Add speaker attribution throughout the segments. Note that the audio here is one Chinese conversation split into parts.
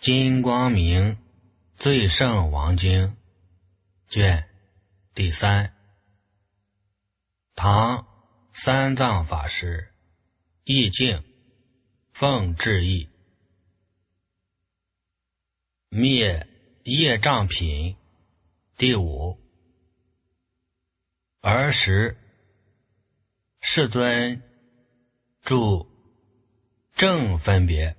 Speaker 1: 金光明最胜王经卷第三。唐三藏法师译净奉制译。灭业障品第五。儿时世尊著正分别，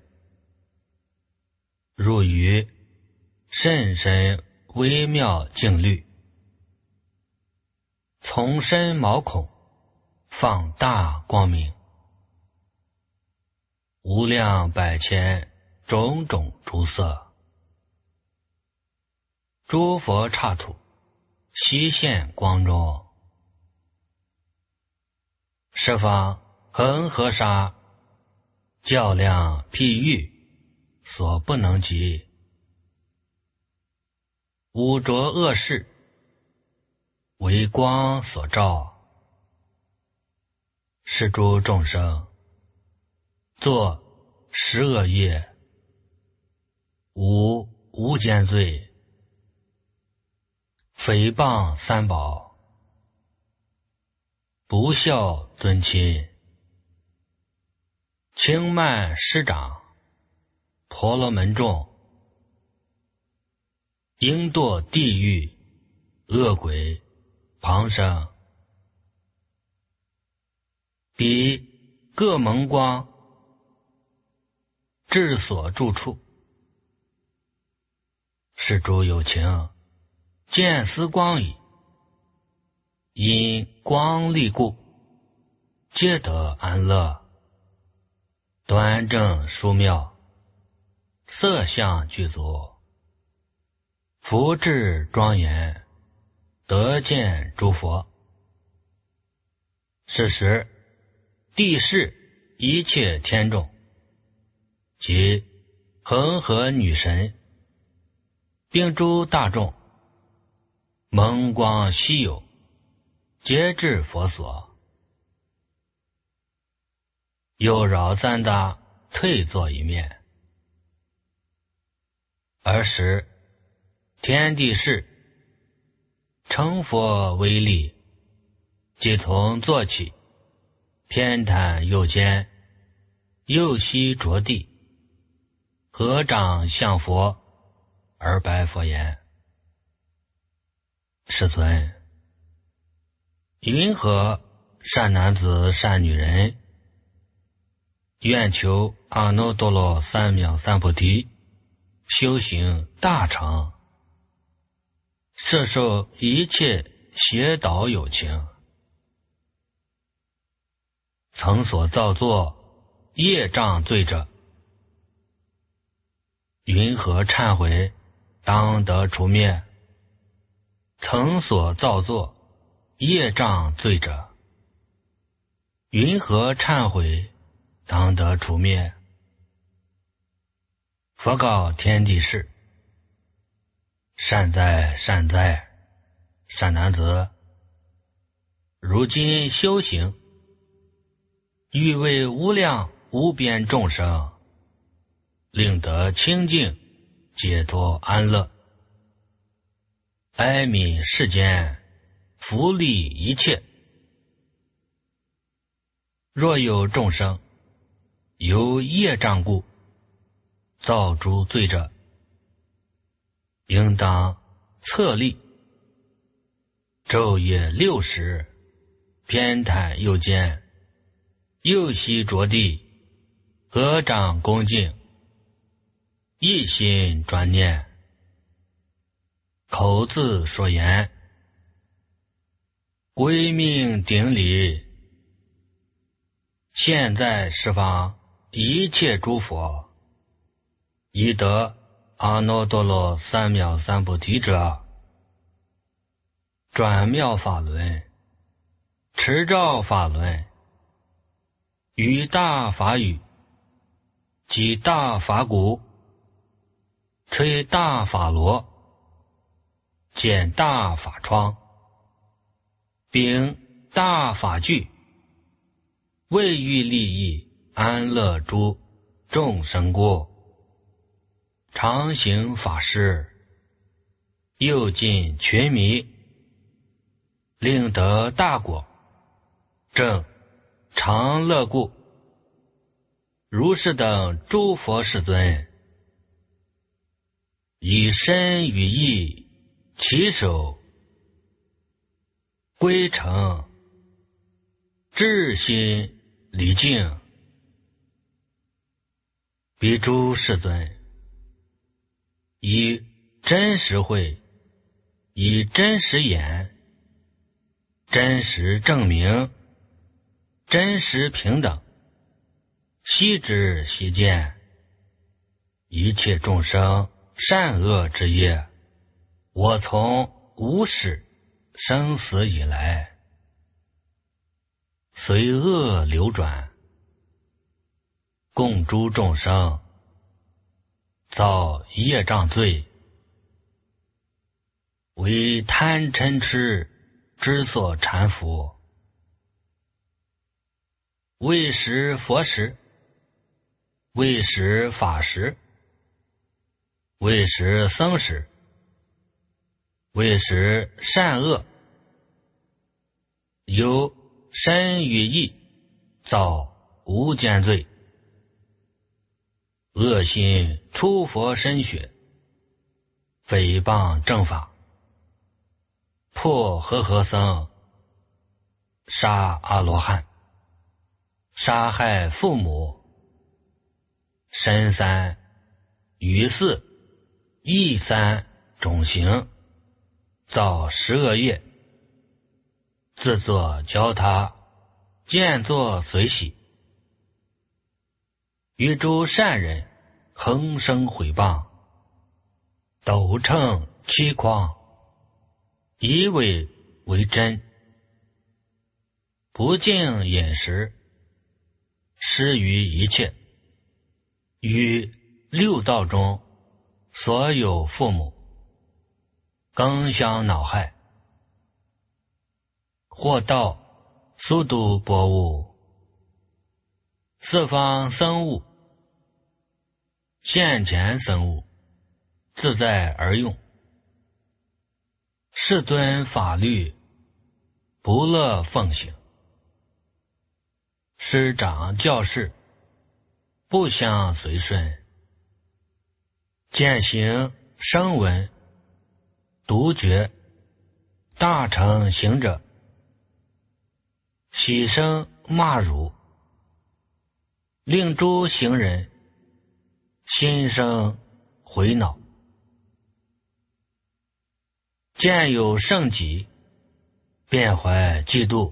Speaker 1: 入于甚深微妙境律，从深毛孔放大光明，无量百千种种诸色，诸佛刹土悉现光中，十方恒河沙较量譬喻所不能及，污浊恶世为光所照，是诸众生作十恶业，无间罪，诽谤三宝，不孝尊亲，轻慢师长，婆罗门众，应堕地狱恶鬼旁生，彼各蒙光至所住处，是诸有情见思光矣，因光力故，皆得安乐，端正殊妙，色相具足，福智庄严，得见诸佛。是时地势一切天众及恒河女神，并诸大众蒙光稀有，皆至佛所，又扰赞达退坐一面。尔时天地势成佛威力，即从坐起，偏袒右肩，右膝着地，合掌向佛，而白佛言：世尊，云何善男子善女人，愿求阿耨多罗三藐三菩提，修行大成，摄受一切邪导有情，曾所造作业障罪者，云何忏悔当得除灭？曾所造作业障罪者，云何忏悔当得除灭？佛告天地释：善哉善哉，善男子，如今修行，欲为无量无边众生令得清净解脱安乐，哀悯世间福利一切。若有众生由业障故造诸罪者，应当侧立，昼夜60，偏袒右肩，右膝着地，合掌恭敬，一心专念，口自说言：归命顶礼，现在十方一切诸佛，已得阿耨多罗三藐三菩提者，转妙法轮，持照法轮，于大法语，击大法鼓，吹大法螺，剪大法窗，秉大法具，为欲利益安乐诸众生故， 常行法事，诱尽群迷，令得大果，正常乐故。如是等诸佛世尊，以身语意起手，归程至心礼敬。彼诸世尊，以真实慧，以真实言，真实证明，真实平等，悉知悉见，一切众生善恶之业，我从无始生死以来，随恶流转，供诸众生造业障罪，为贪嗔痴之所缠缚，为识佛识，为识法识，为识僧识，为识善恶，由身语意造无间罪，恶心出佛身血，诽谤正法，破和僧，杀阿罗汉，杀害父母，身三语四意三种行，造十恶业，自作教他，见作随喜，与诸善人恒生毁谤，斗称欺诳，以伪为真，不敬饮食，施于一切，于六道中所有父母，更相恼害，或盗速度薄物，四方僧物，现前僧物，自在而用，世尊法律不乐奉行，师长教士不相随顺，见行声闻独觉大乘行者，喜声骂辱，令诸行人心生回恼，见有圣己，便怀嫉妒，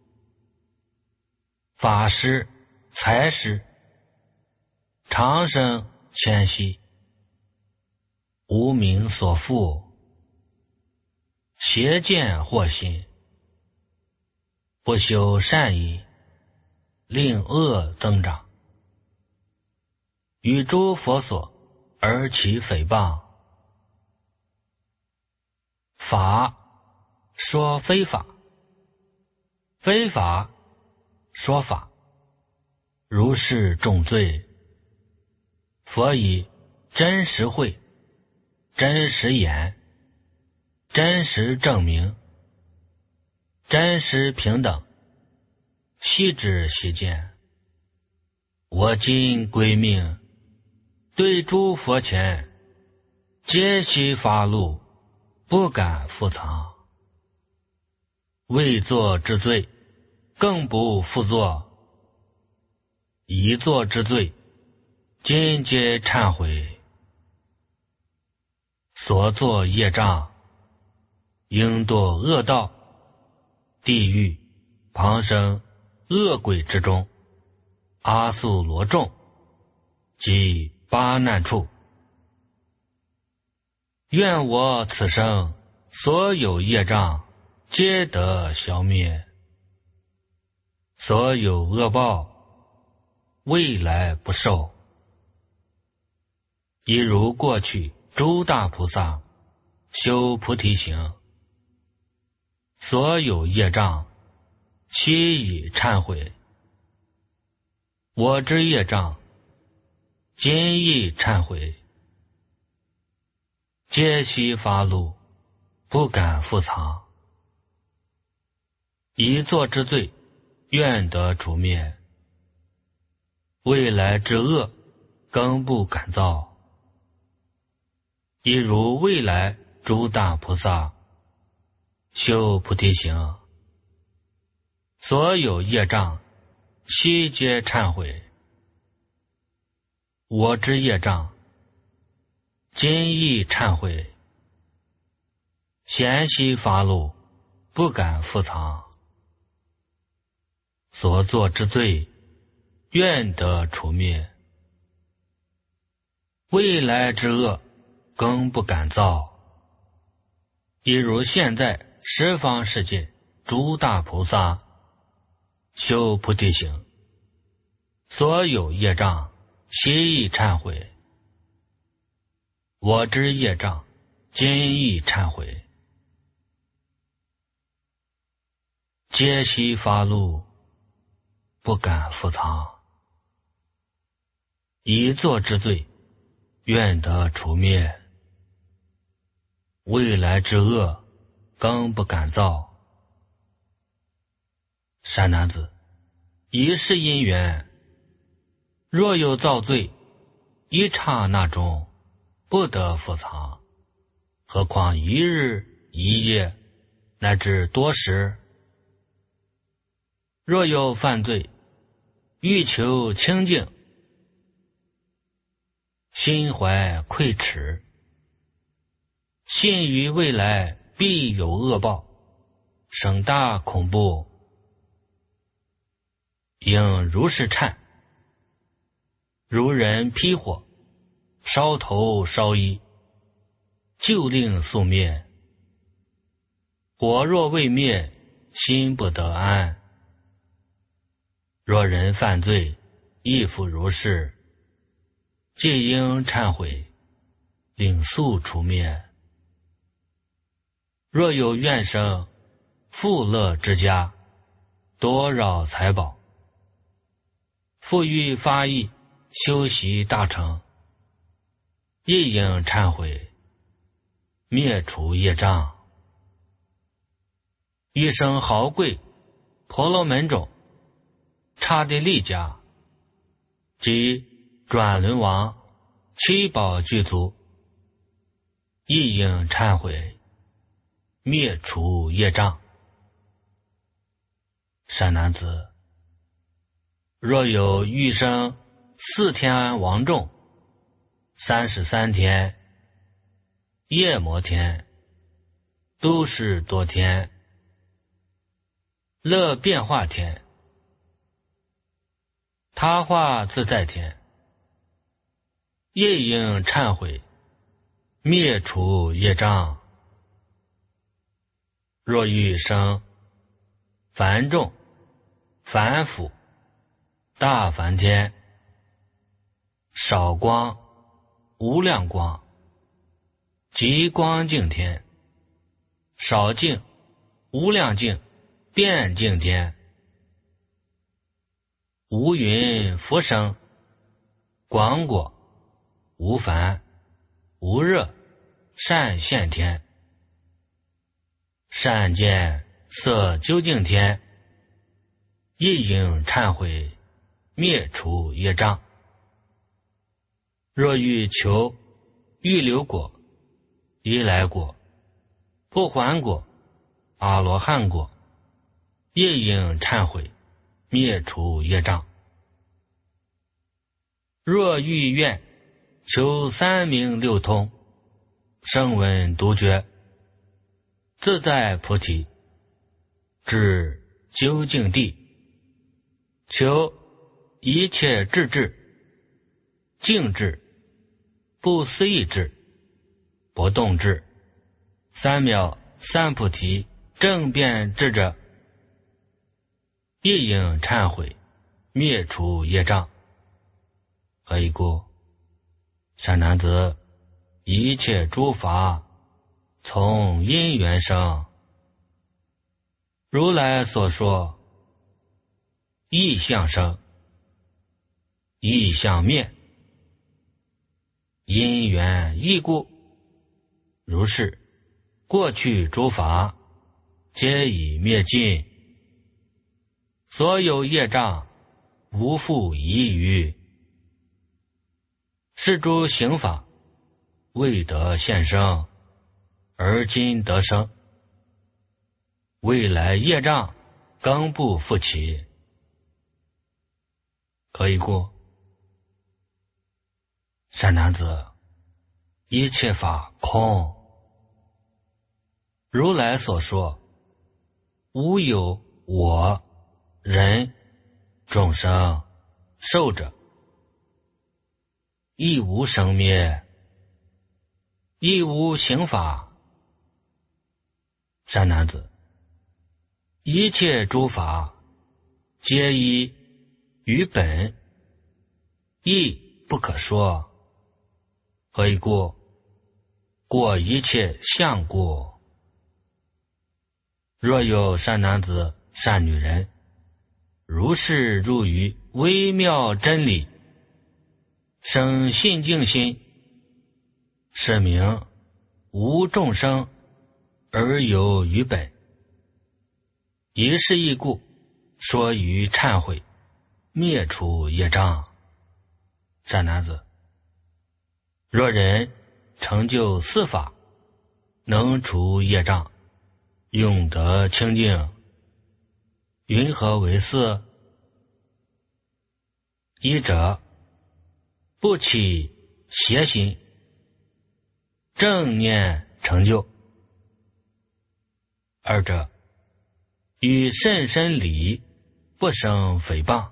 Speaker 1: 法师财师常生谦息，无名所缚，邪见惑心，不修善意，令恶增长，与诸佛所而起诽谤，法说非法，非法说法，如是重罪。佛以真实慧，真实言，真实证明，真实平等，悉知悉见。我今归命，对诸佛前，皆悉发露，不敢复藏。未作之罪，更不复作；已作之罪，今皆忏悔。所作业障，应堕恶道、地狱、旁生、恶鬼之中，阿宿罗众及八难处。愿我此生所有业障皆得消灭，所有恶报未来不受。一如过去诸大菩萨修菩提行，所有业障悉已忏悔。我之业障今亦忏悔， 皆悉发露，不敢复藏。一作之罪，愿得除灭；未来之恶，更不敢造。一如未来诸大菩萨修菩提行，所有业障悉皆忏悔。我之业障今亦忏悔，咸悉发露，不敢复藏。所作之罪，愿得除灭；未来之恶，更不敢造。一如现在十方世界诸大菩萨修菩提行，所有业障悉亦忏悔。我之业障今亦忏悔，皆悉发露，不敢复藏。一作之罪，愿得除灭；未来之恶，更不敢造。善男子，一世因缘，若有造罪，一刹那中不得复藏，何况一日一夜，乃至多时？若有犯罪，欲求清净，心怀愧耻，信于未来必有恶报，生大恐怖，应如是忏：如人劈火，烧头烧衣，就令速灭。火若未灭，心不得安。若人犯罪，亦复如是，皆应忏悔，令速除灭。若有怨生，富乐之家，多扰财宝，复欲发意修习大成，亦应忏悔，灭除业障。一生豪贵婆罗门种刹帝利家，即转轮王七宝具足，亦应忏悔，灭除业障。善男子，若有欲生四天王众、33天、夜摩天、都是多天、乐变化天、他化自在天，亦应忏悔，灭除业障。若欲生梵众、梵辅、大梵天、少光、无量光、极光净天、少净、无量净、遍净天、无云福生、广果、无烦、无热、善现天、善见色究竟天，亦应忏悔，灭除业障。若欲求预流果、依来果、不还果、阿罗汉果，亦应忏悔，灭除业障。若欲愿求三明六通、声闻独觉、自在菩提、至究竟地，求一切智智、静智、不思议智、不动智、三藐三菩提正遍智者，亦应忏悔，灭除业障。何以故？善男子，一切诸法从因缘生，如来所说，意相生，意相灭，因缘异故， 如是，过去诸法皆已灭尽，所有业障无复遗余。是诸行法未得现生，而今得生，未来业障更不复起。可以故，善男子，一切法空。如来所说，无有我、人、众生、寿者，亦无生灭，亦无行法。善男子，一切诸法皆依于本，亦不可说。何以故？过一切相故。若有善男子、善女人，如是入于微妙真理，生信净心，是名无众生而有于本。以是义故，说于忏悔，灭除业障。善男子，若人成就四法，能除业障，永得清净，云何为四？一者，不起邪心，正念成就；二者，与甚深理，不生诽谤；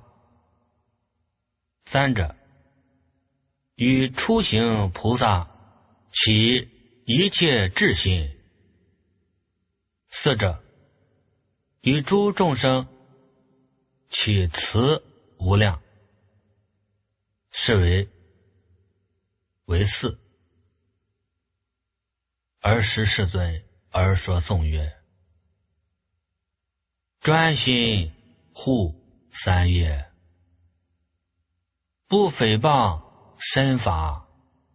Speaker 1: 三者，与初行菩萨起一切智心；四者，与诸众生起慈无量。是为四。尔时世尊而说颂曰：专心护三业，不诽谤身法，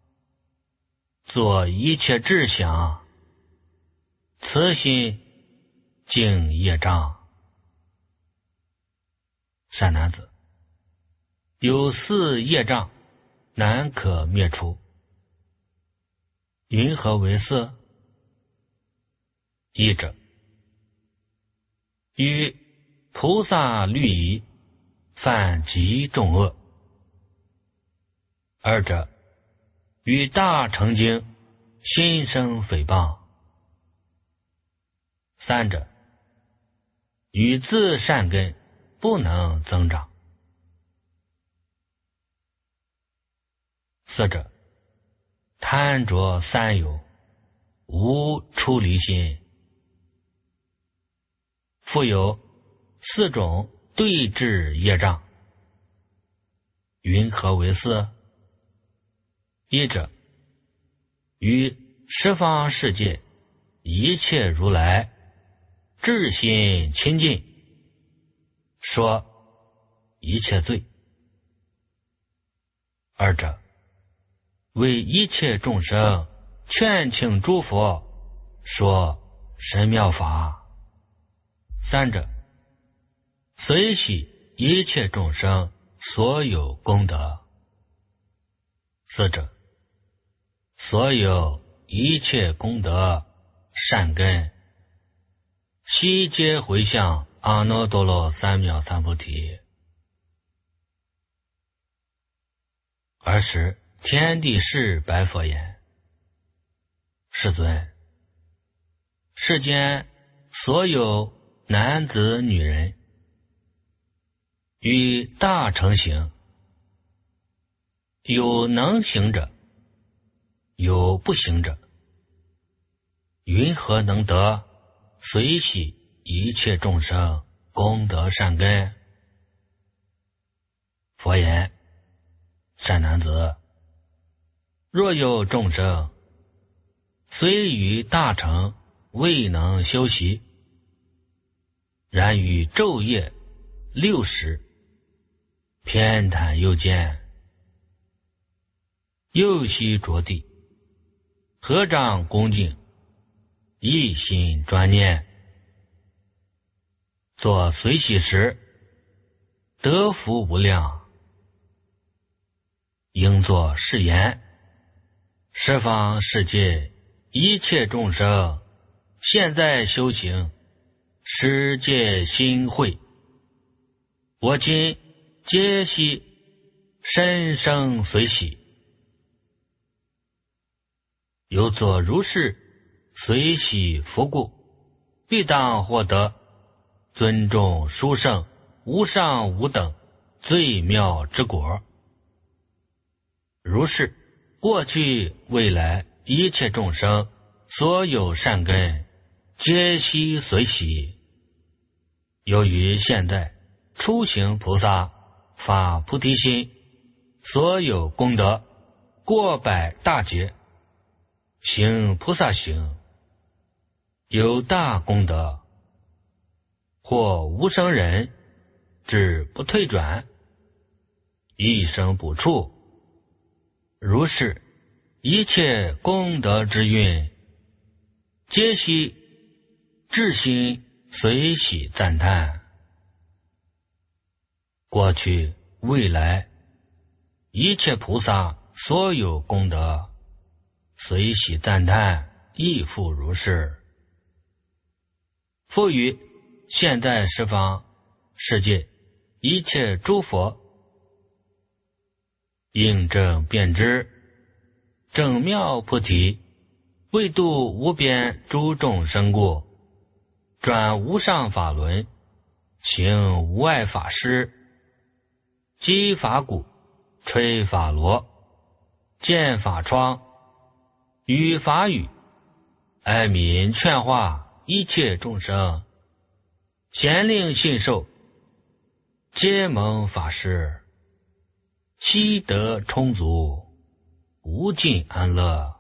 Speaker 1: 作一切志想，慈心净业障。善男子，有四业障难可灭除，云何为四？一者，与菩萨律仪，犯极重恶；二者，与大乘经心生诽谤；三者，与自善根不能增长；四者，贪着三有，无出离心。复有四种对治业障，云何为四？一者，于十方世界一切如来至心亲近，说一切罪；二者，为一切众生劝请诸佛，说神妙法；三者，随喜一切众生所有功德；四者，所有一切功德善根，悉皆回向阿耨多罗三藐三菩提。尔时天地释白佛言：世尊，世间所有男子女人，与大乘行，有能行者，有不行者，云何能得随喜一切众生功德善根？佛言：善男子，若有众生虽于大乘未能修习，然于昼夜60偏袒右见，右膝着地， 合掌恭敬，一心专念，做随喜时，得福无量。应作誓言：十方世界一切众生，现在修行，世界心慧，我今皆悉深生随喜。有作如是随喜福故，必当获得尊重殊胜无上无等最妙之果。如是过去未来一切众生所有善根皆悉随喜。由于现在初行菩萨发菩提心，所有功德过百大劫，行菩萨行，有大功德，或无生人，只不退转，一生不处。如是一切功德之运，皆悉至心随喜赞叹。过去未来一切菩萨所有功德，随喜赞叹，亦复如是。复于现在十方世界一切诸佛，应正遍知正妙菩提，为度无边诸众生故，转无上法轮，行无碍法师，击法鼓，吹法螺，见法窗，语法语，哀悯劝化一切众生，咸令信受，皆蒙法师，悉得充足，无尽安乐。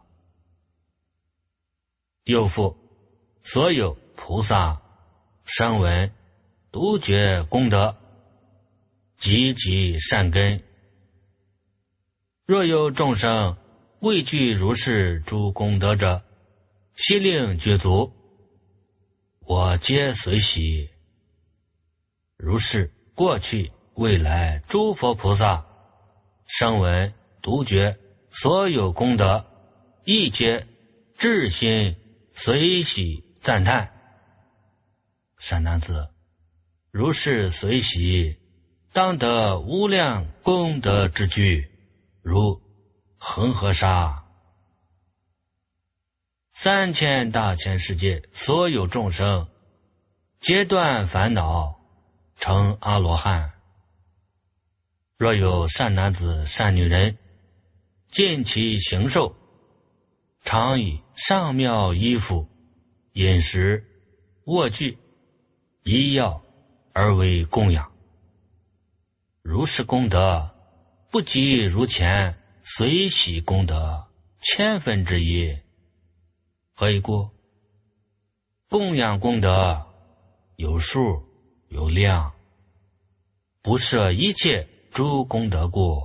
Speaker 1: 又复所有菩萨声闻独觉功德，积极善根，若有众生畏惧如是诸功德者，悉令具足，我皆随喜。如是过去未来诸佛菩萨声闻独觉所有功德，亦皆至心随喜赞叹。善男子，如是随喜，当得无量功德之具，如恒河沙。3000大千世界所有众生，皆断烦恼，成阿罗汉。若有善男子善女人，尽其行受，常以上妙衣服、饮食、卧具、医药而为供养，如是功德，不及如前随喜功德千分之一。何以故？供养功德有数有量，不设一切诸功德故。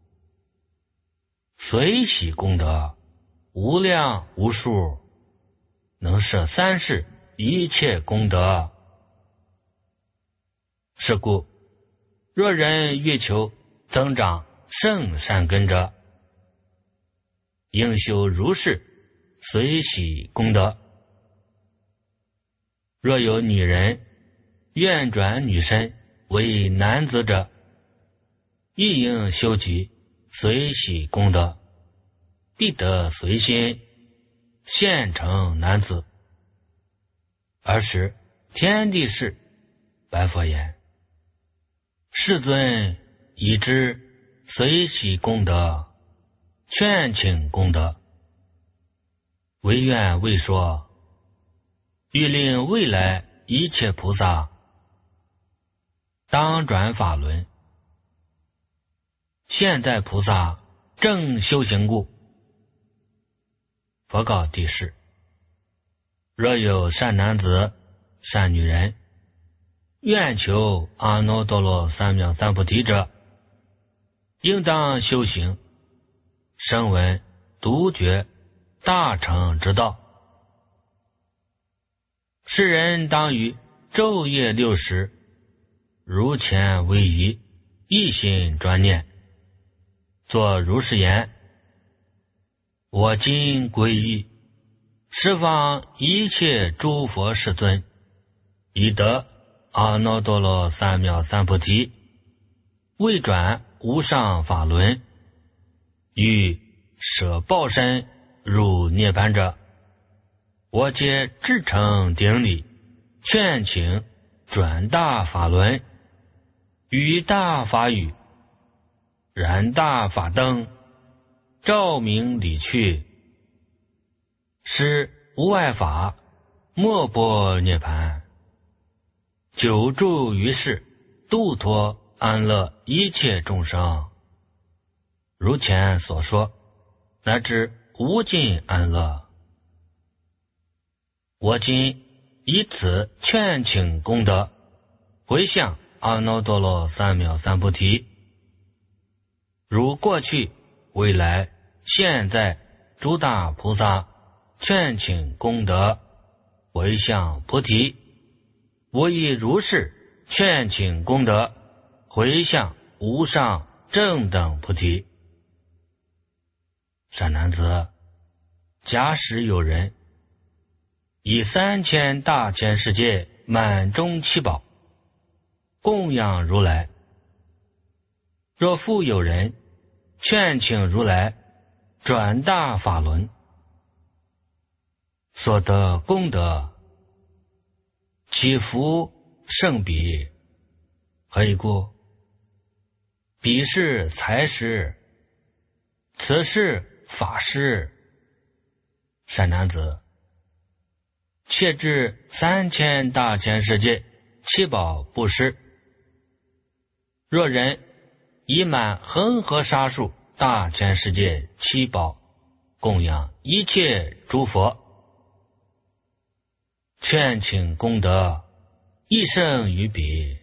Speaker 1: 随喜功德无量无数，能摄三世一切功德。是故若人欲求增长圣善根者，应修如是随喜功德。若有女人愿转女身为男子者，亦应修集随喜功德，必得随心现成男子。尔时天地释白佛言：世尊已知随喜功德，劝请功德，唯愿未说，欲令未来一切菩萨当转法轮。现在菩萨正修行故。佛告帝释：若有善男子善女人，愿求阿耨多罗三藐三菩提者，应当修行声闻独觉大成之道。世人当于昼夜六时，如前为宜，一心专念，作如是言：我今皈依，十方一切诸佛世尊，以得阿耨多罗三藐三菩提，为转无上法轮，欲舍报身入涅槃者，我皆至诚顶礼，劝请转大法轮，于大法语，燃大法灯，照明理趣，使无碍法莫波涅槃，久住于世，度脱安乐一切众生。如前所说，乃至无尽安乐。我今以此劝请功德，回向阿耨多罗三藐三菩提，如过去、未来、现在诸大菩萨劝请功德，回向菩提，我以如是劝请功德，回向无上正等菩提。善男子，假使有人以3000大千世界满中七宝供养如来，若复有人劝请如来转大法轮，所得功德岂复胜彼？何以故？彼是财施，此是法施。善男子，切至3000大千世界七宝布施，若人以满恒河沙数大千世界七宝供养一切诸佛，劝请功德亦胜于彼。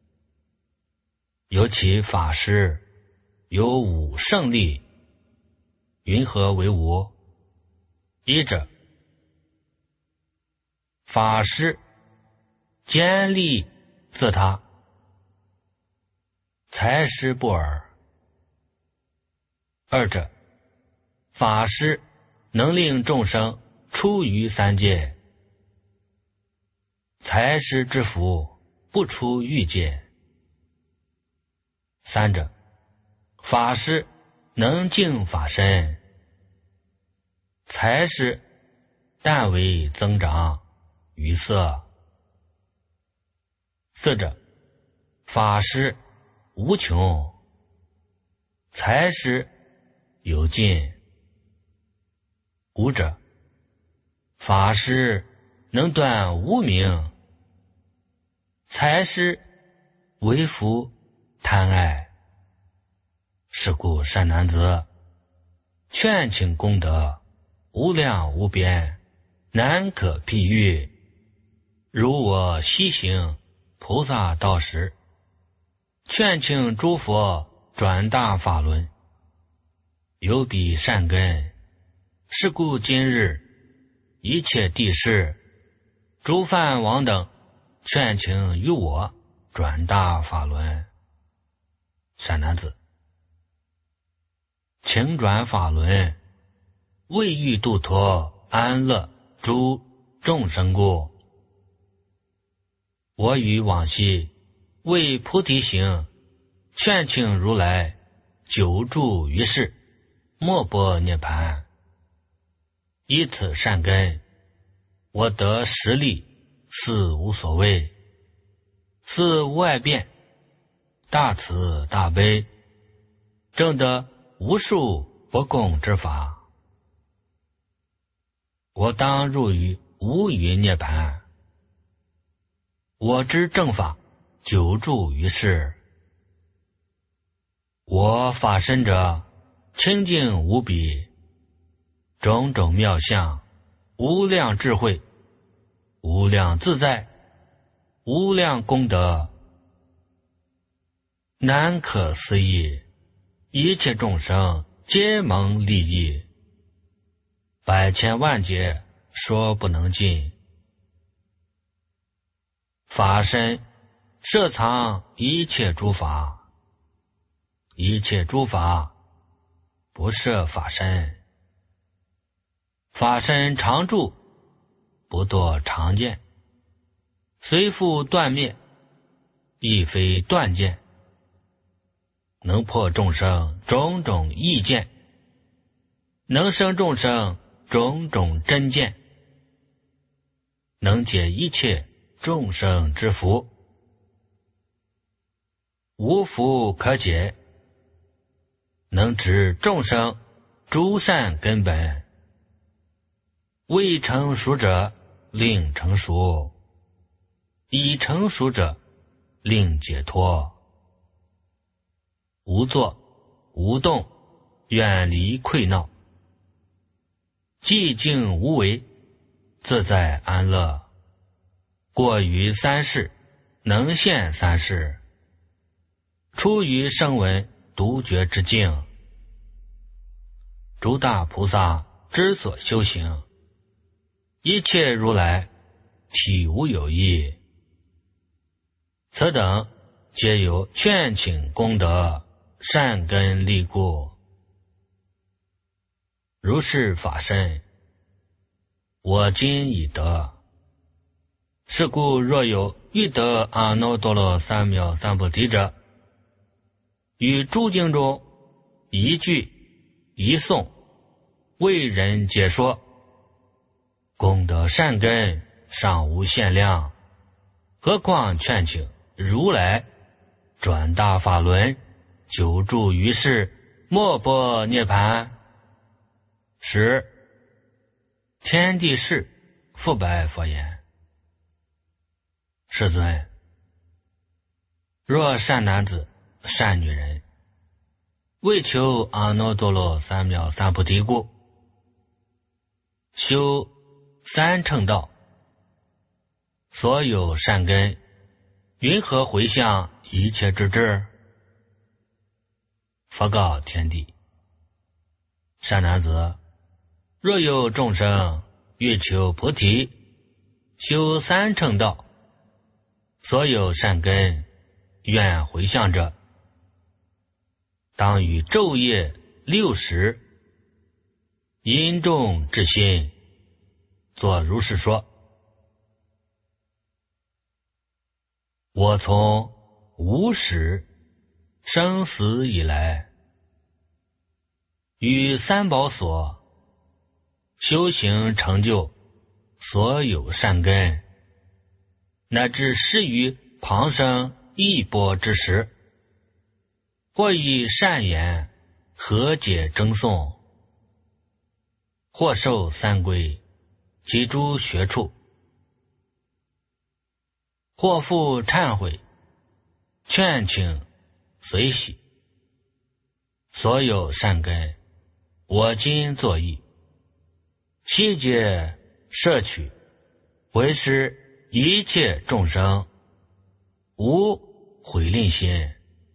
Speaker 1: 尤其法施有5胜利，云何为5？一者，法施坚利自他，财施不尔。二者，法施能令众生出于三界，财施之福不出欲界。三者，法施能净法身，财施但为增长于色。四者，法施无穷，财施有尽。五者，法施能断无明，财施为福贪爱。是故善男子，劝请功德无量无边，难可譬喻。如我西行菩萨道时，劝请诸佛转大法轮，有彼善根。是故今日一切帝释、诸梵王等劝请于我转大法轮。善男子，请转法轮，为欲度脱安乐诸众生故。我于往昔为菩提行，劝请如来久住于世，莫波涅槃。以此善根，我得实力，似无所谓，似无碍变，大慈大悲，证得无数不共之法。我当入于无余涅槃。我知正法，久住于世。我法身者，清净无比，种种妙相，无量智慧，无量自在，无量功德，难可思议，一切众生皆蒙利益。 百千万劫说不能尽。法身摄藏一切诸法，一切诸法不摄法身，法身常住，不堕常见，虽复断灭，亦非断见，能破众生种种意见，能生众生种种真见，能解一切众生之福，无福可解，能知众生诸善根本，未成熟者令成熟，已成熟者令解脱。无作无动，远离溃闹，寂静无为，自在安乐，过于三世，能现三世，出于声闻独觉之境。诸大菩萨之所修行，一切如来体无有异，此等皆有劝请功德，善根利故。如是法身，我今已得。是故若有欲得阿耨多罗三藐三菩提者，于诸经中一句一颂为人解说，功德善根尚无限量，何况劝请如来转大法轮，久住于世，莫波涅槃。10. 天地士复白佛言：世尊，若善男子善女人，为求阿耨多罗三藐三菩提故，修三乘道，所有善根，云何回向一切之智？佛告天地：善男子，若有众生欲求菩提，修三乘道，所有善根，愿回向者，当于昼夜6时，因众至心，作如是说：我从无始生死以来，于三宝所修行成就所有善根，乃至施于旁生一钵之时，或以善言和解争颂，或受三归及诸学处，或复忏悔劝请随喜，所有善根，我今作意，悉皆摄取，为施一切众生，无毁吝心。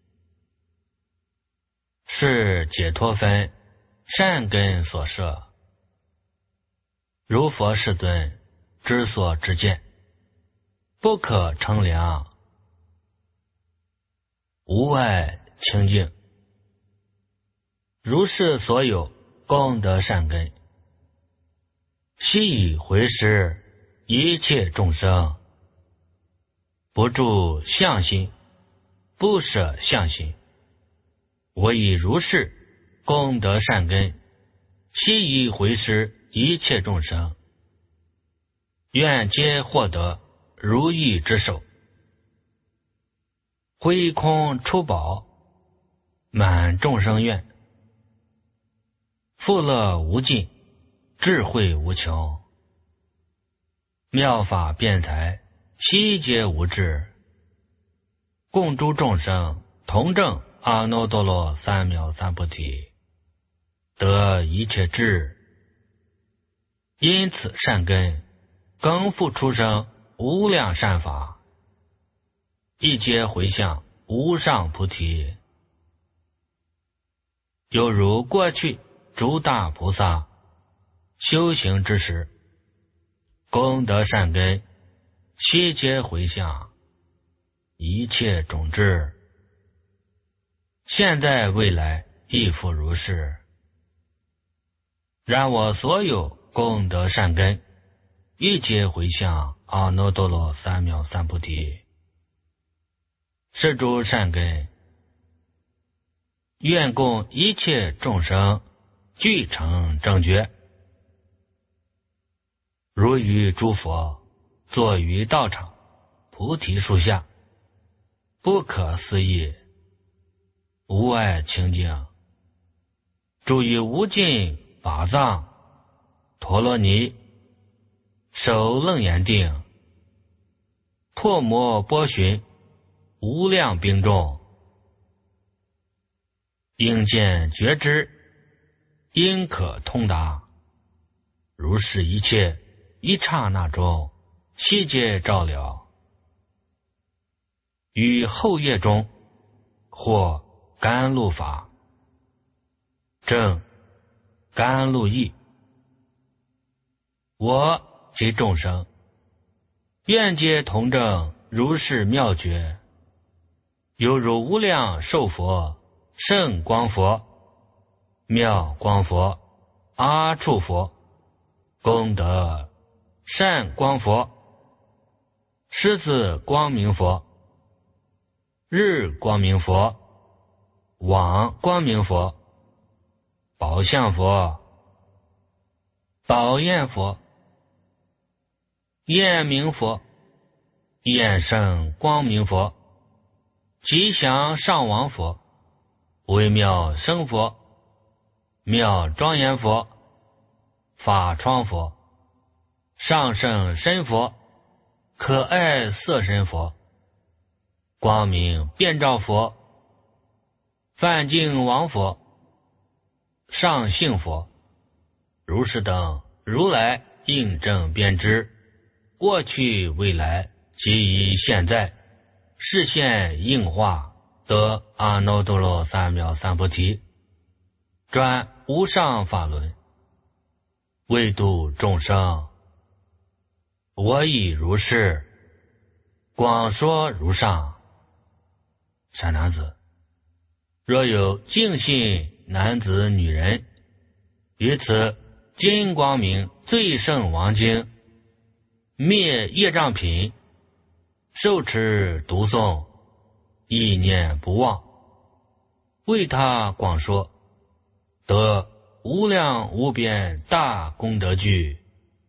Speaker 1: 是解脱分善根所摄，如佛世尊之所知见，不可称量，无碍清净。如是所有功德善根，悉以回施一切众生，不住相心，不舍相心。我以如是功德善根，悉以回施一切众生，愿皆获得如意之手，挥空出宝，满众生愿，富乐无尽，智慧无穷，妙法辩才，悉皆无智，共诸众生同证阿耨多罗三藐三菩提，得一切智。因此善根更复出生无量善法，一皆回向无上菩提。犹如过去诸大菩萨修行之时，功德善根悉皆回向，一切种智，现在未来亦复如是。然我所有功德善根，一皆回向阿耨多罗三藐三菩提。是诸善根，愿供一切众生具成正觉。如于诸佛坐于道场菩提树下，不可思议无碍清净，住于无尽法藏陀罗尼，手楞严定，唾沫波旬无量兵众，应见觉知，应可通达。如是一切一刹那中悉皆照了。于后业中或甘露法，正甘露意，我及众生愿皆同证如是妙觉，犹如无量寿佛、圣光佛、妙光佛、阿处佛、功德善光佛、狮子光明佛、日光明佛、网光明佛、宝相佛、宝焰佛、焰明佛、焰圣光明佛、吉祥上王佛、微妙生佛、妙庄严佛、法窗佛、上圣身佛、可爱色身佛、光明遍照佛、梵净王佛、上性佛，如是等如来应正遍知，过去未来即以现在示现应化，得阿耨多罗三藐三菩提，转无上法轮，为度众生。我亦如是，广说如上。善男子，若有净信男子女人，于此金光明最胜王经，灭业障品，受持读诵，意念不忘，为他广说，得无量无边大功德具。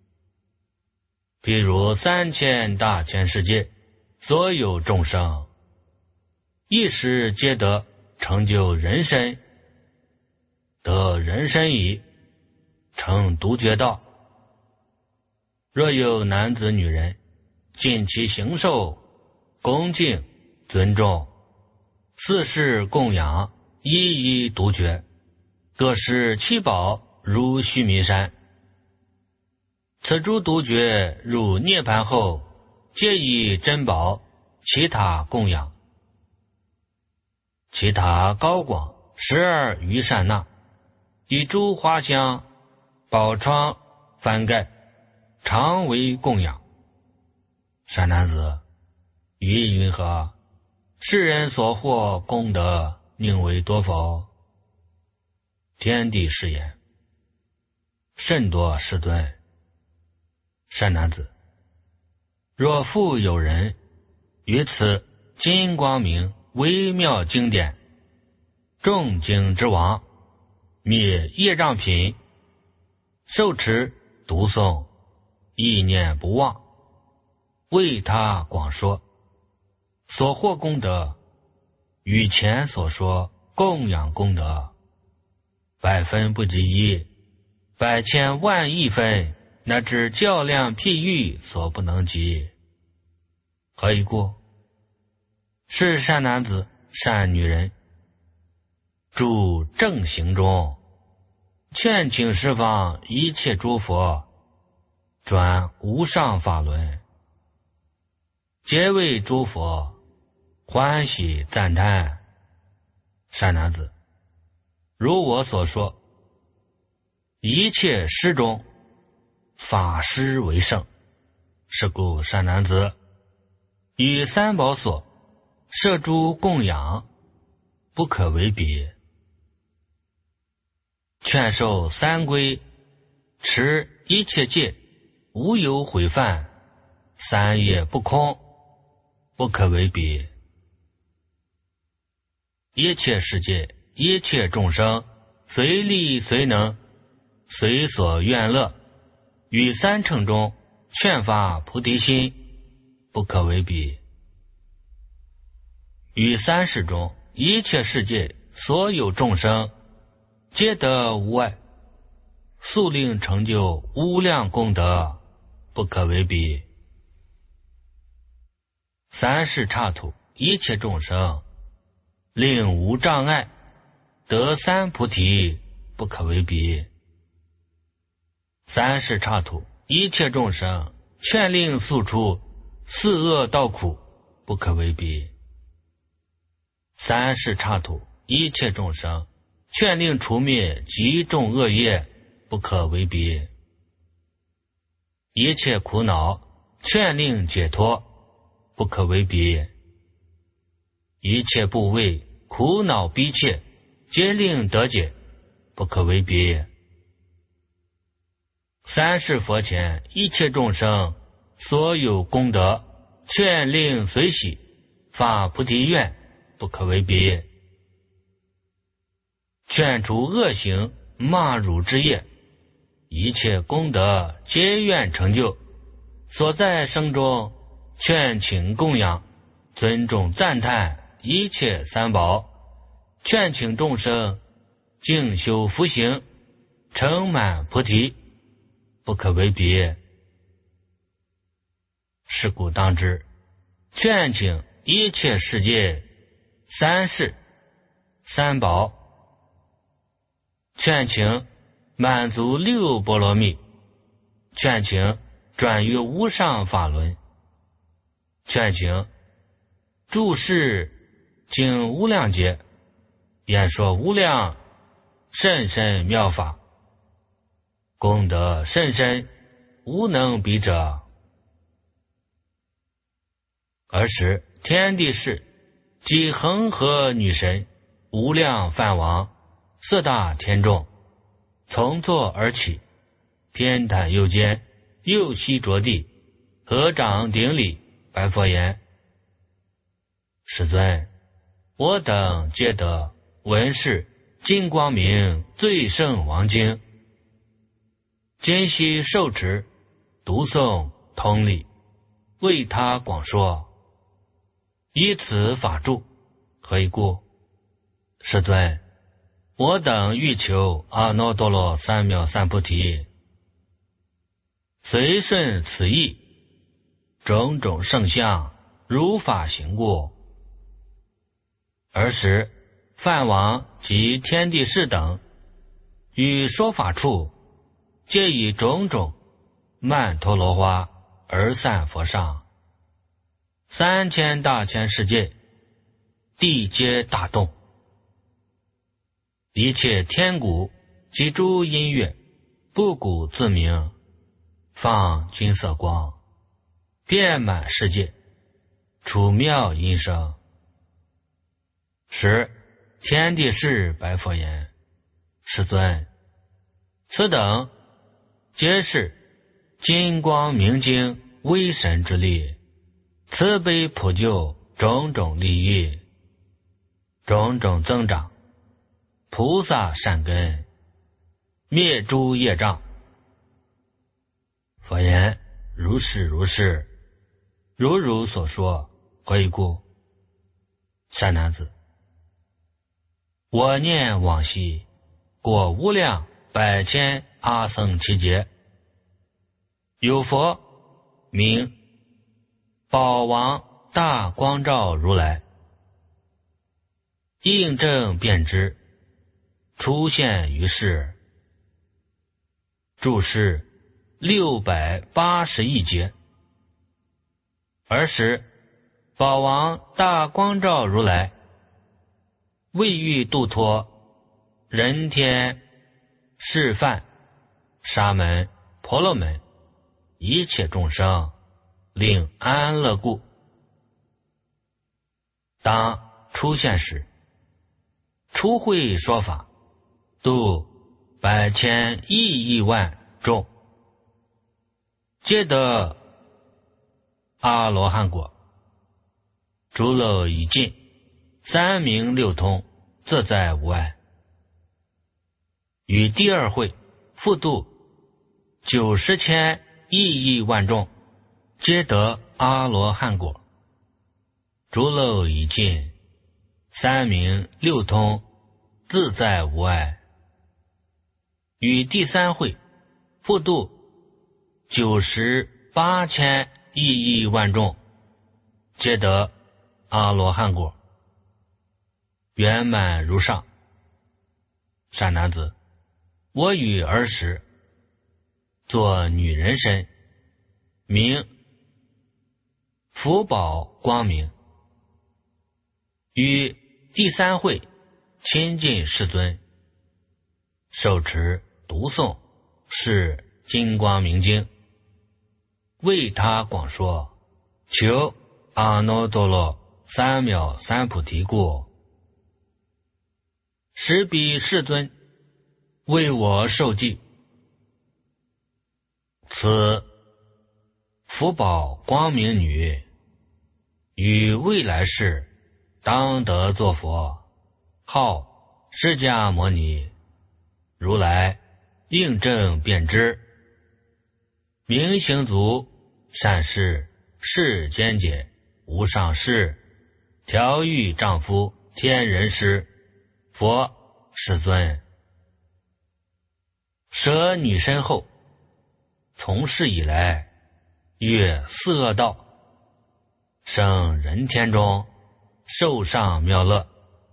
Speaker 1: 譬如3000大千世界所有众生，一时皆得成就人身，得人身已，成独觉道。若有男子女人，尽其行受，恭敬尊重，四事供养，一一独觉，各施七宝如须弥山。此诸独觉入涅盘后，皆以珍宝其他供养。其他高广12余善那，以诸花香、宝窗、幡盖，常为供养。善男子，于云何？世人所获功德，宁为多否？天地是言，甚多世尊。善男子，若复有人于此金光明微妙经典，众经之王，灭业障品，受持读诵，意念不忘，为他广说，所获功德与前所说供养功德，百分不及一，百千万亿分，乃至较量譬喻所不能及。何以故？是善男子善女人，住正行中，劝请十方一切诸佛，转无上法轮，皆为诸佛欢喜赞叹。善男子，如我所说，一切诗中法师为圣。是故善男子，于三宝所设诸供养，不可为别。劝受三规，持一切戒，无有毁犯，三业不空，不可为别。一切世界，一切众生，随力随能，随所愿乐，于三乘中劝发菩提心，不可为别。于三世中，一切世界所有众生，皆得无碍，速令成就无量功德，不可为别。三世刹土，一切众生，令无障碍，得三菩提，不可为别。三世刹土，一切众生，劝令速出四恶道苦，不可为别。三世刹土，一切众生，劝令除灭极重恶业，不可为别。一切苦恼，劝令解脱，不可为别。一切部位苦恼逼切，皆令得解，不可为别。三世佛前，一切众生所有功德，劝令随喜，发菩提愿，不可为别。劝除恶行，骂辱之业，一切功德皆愿成就。所在生中，劝请供养，尊重赞叹一切三宝，劝请众生静修福行，成满菩提，不可为别。是故当知，劝请一切世界三世三宝，劝请满足六波罗蜜，劝请转于无上法轮，劝请住世经无量劫，演说无量甚深妙法，功德甚深，无能比者。尔时天地士及恒河女神，无量梵王，四大天众，从座而起，偏袒右肩，右膝着地，合掌顶礼，白佛言：世尊，我等皆得闻是金光明最胜王经，今悉受持，读诵通礼，为他广说，依此法住，何以故？世尊，我等欲求阿耨多罗三藐三菩提，随顺此意，种种圣相，如法行故。尔时梵王及天地士等，于说法处，皆以种种曼陀罗花而散佛上，3000大千世界，地皆大动，一切天鼓及诸音乐，布谷自鸣，放金色光，遍满世界，出妙音声。时天地士白佛言：世尊，此等皆是金光明经威神之力，慈悲普救种种利益，种种增长菩萨善根，灭诸业障。佛言：如是如是，如汝所说，何以故？善男子，我念往昔过无量百千阿僧祇劫，有佛名宝王大光照如来，应正遍知，出现于世，住世680亿劫。尔时宝王大光照如来，为欲度脱人天、释梵、沙门、婆罗门、 一切众生，令安乐故。当出现时，初会说法，度百千亿万众，皆得阿罗汉果。诸漏已尽，三明六通，自在无碍。于第二会复度90千亿万众，皆得阿罗汉果。诸漏已尽，三明六通，自在无碍。于第三会复度98千亿万众，皆得阿罗汉果，圆满如上。善男子，我与儿时作女人身，名福宝光明，于第三会亲近世尊，受持读诵是金光明经，为他广说，求阿耨多罗三藐三菩提故。时彼世尊为我受记，此福宝光明女于未来世当得作佛，号释迦牟尼。如来应正遍知，明行足，善事世间解，无上士，调御丈夫，天人师，佛世尊。舍女身后，从事以来，越四恶道，生人天中，受上妙乐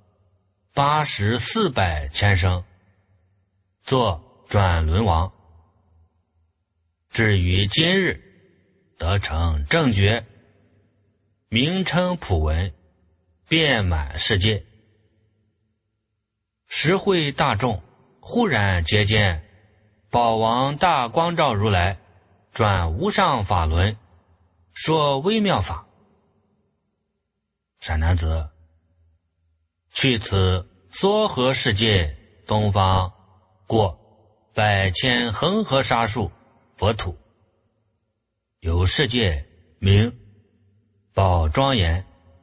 Speaker 1: 8400千生，作转轮王。至于今日，得成正觉，名称普闻，遍满世界。时会大众忽然皆见宝王大光照如来转无上法轮，说微妙法。善男子，去此娑河世界东方过百千恒河沙数佛土，有世界名宝庄严，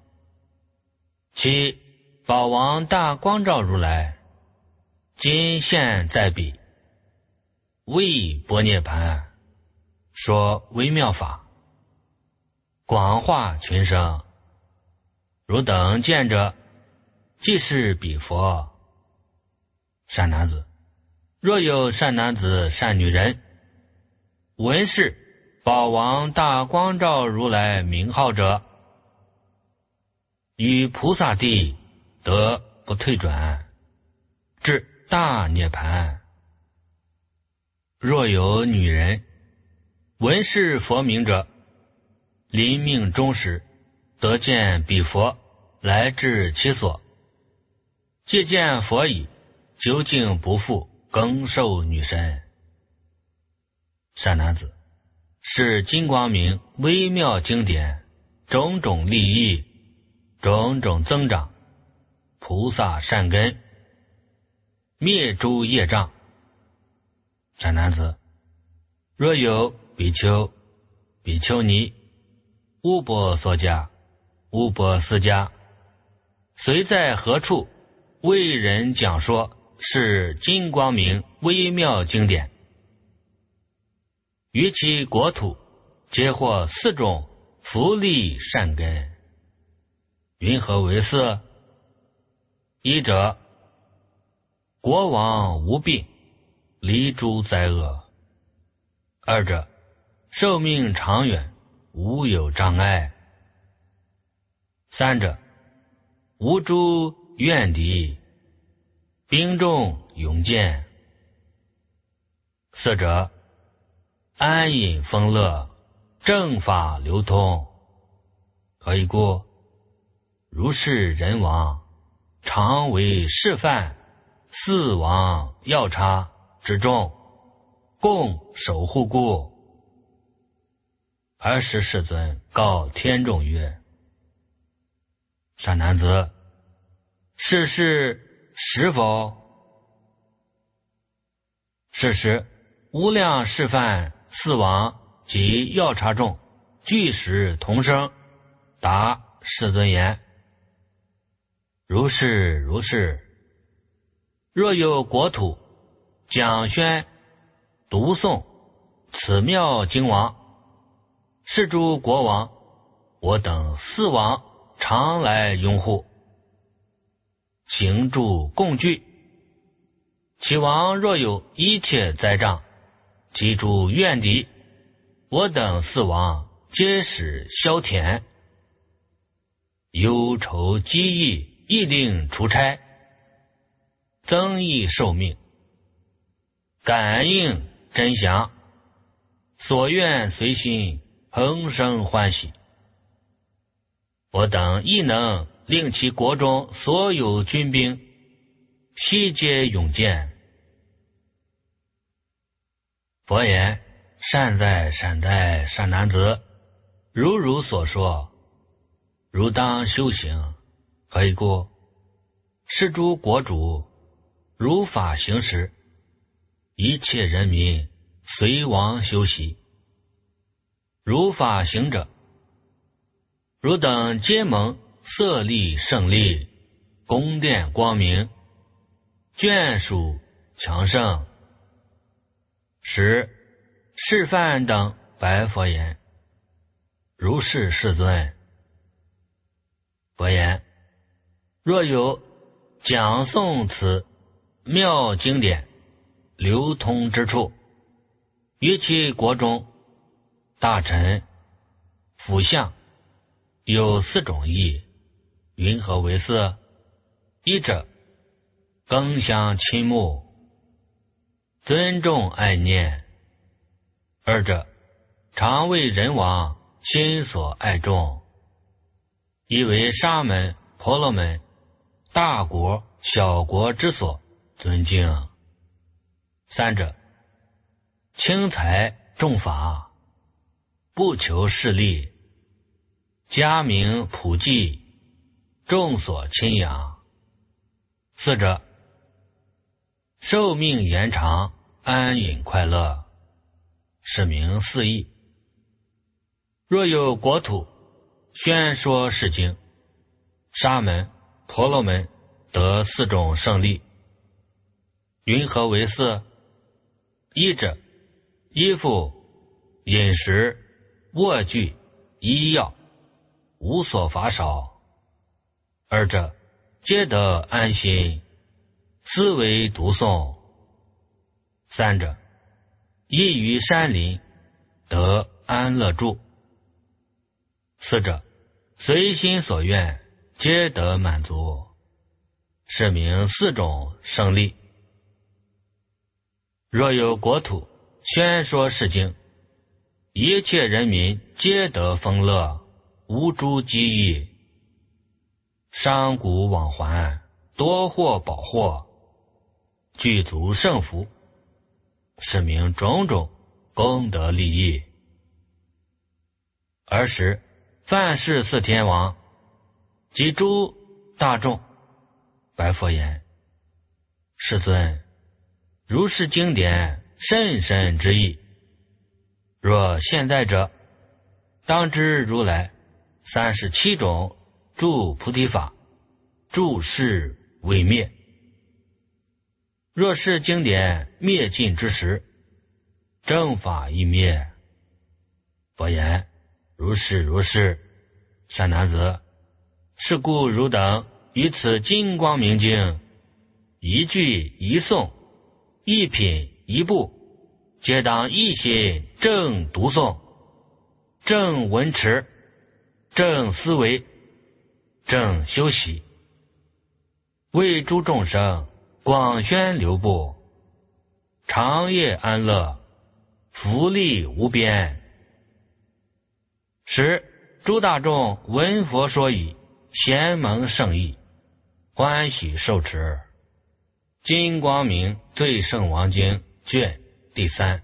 Speaker 1: 其宝王大光照如来今现在彼，为般涅盘说微妙法，广化群生。汝等见者，即是彼佛。善男子，若有善男子善女人，闻是宝王大光照如来名号者，于菩萨地得不退转，至大涅盘。若有女人闻是佛名者，临命终时得见彼佛来至其所，既见佛已，究竟不复更受女身。善男子，是金光明微妙经典，种种利益，种种增长，菩萨善根，灭诸业障。善男子，若有比丘、比丘尼、乌波娑迦、乌波斯迦，随在何处为人讲说是金光明微妙经典，于其国土皆获4种福利善根。云何为色？一者，国王无病，离诸灾厄；二者，寿命长远，无有障碍；三者，无诸怨敌，兵众勇健；四者，安隐丰乐，正法流通。何以故？如是人王，常为示范4王要叉之众，共守护故。 尔时世尊告天众曰：善男子，是事实否？是时，无量示范四王及药叉众俱时同声答世尊言：如是如是。若有国土讲宣读诵此妙经王，是诸国王，我等四王常来拥护，行助共聚。其王若有一切灾障及诸怨敌，我等四王皆使消填，忧愁积疫一令除差，增益寿命，感应真祥，所愿随心，恒生欢喜。我等亦能令其国中所有军兵悉皆勇健。佛言：善哉善哉，善男子，如所说，如当修行。何以故？是诸国主如法行时，一切人民随王修习。如法行者，汝等皆蒙色力胜利，宫殿光明，眷属强盛。时示范等白佛言：如是世尊。佛言：若有讲诵此妙经典流通之处，于其国中大臣辅相有四种义，云何为色？一者更相亲慕，尊重爱念；二者常为人王心所爱重，以为沙门、婆罗门、大国、小国之所尊敬；三者轻财重法，不求势利，家名普济，众所亲仰；四者寿命延长，安隐快乐，是名四义。若有国土宣说是经，沙门、婆罗门得四种胜利，云何为色？一者衣服、饮食、卧具、医药无所乏少；二者皆得安心，思维读诵；三者依于山林，得安乐住；四者随心所愿，皆得满足，是名四种胜利。若有国土宣说是经，一切人民皆得丰乐，无诸饥疫，商贾往还，多获宝货，具足盛福，是名种种功德利益。尔时梵世四天王及诸大众白佛言：世尊，如是经典甚深之义，若现在者，当知如来37种诸菩提法诸世未灭。若是经典灭尽之时，正法亦灭。佛言：如是如是，善男子，是故汝等于此金光明经，一句一诵，一品一部，皆当一心正读诵，正闻持，正思维，正修习，为诸众生广宣流布，长夜安乐，福利无边。使诸大众闻佛说已，咸蒙圣意，欢喜受持。金光明最胜王经卷第3。